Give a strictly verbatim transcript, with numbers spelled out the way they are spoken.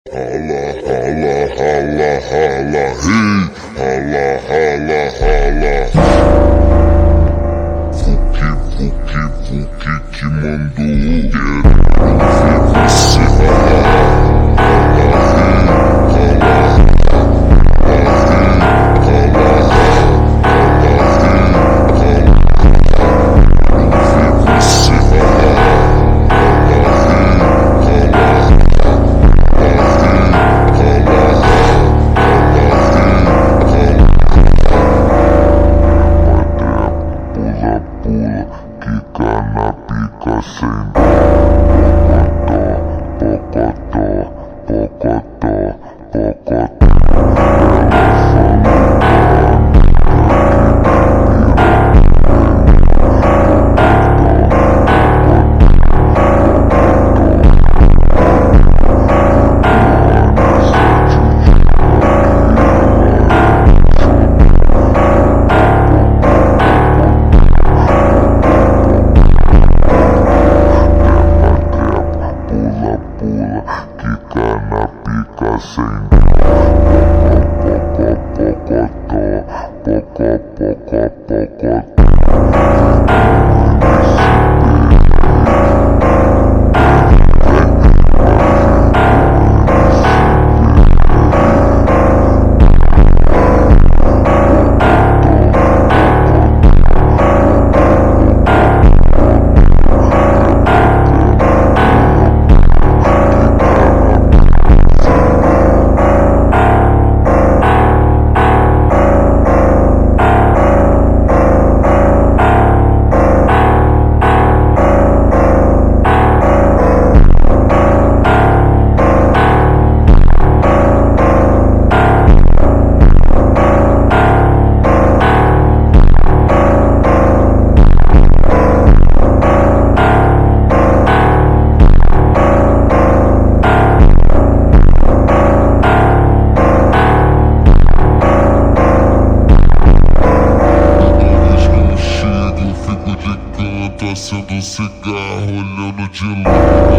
Rala, rala, rala, rala, hey, rala, rala, rala. Fuki, fuki, fuki que mandou. Quero ver você ralar. Pula, quica na pica sem dó. Pocotó, pocotó, pocotó, pocotó. Quica na pica sem dó. Pocó, pocó, pocó. Acendo um cigarro olhando de longe.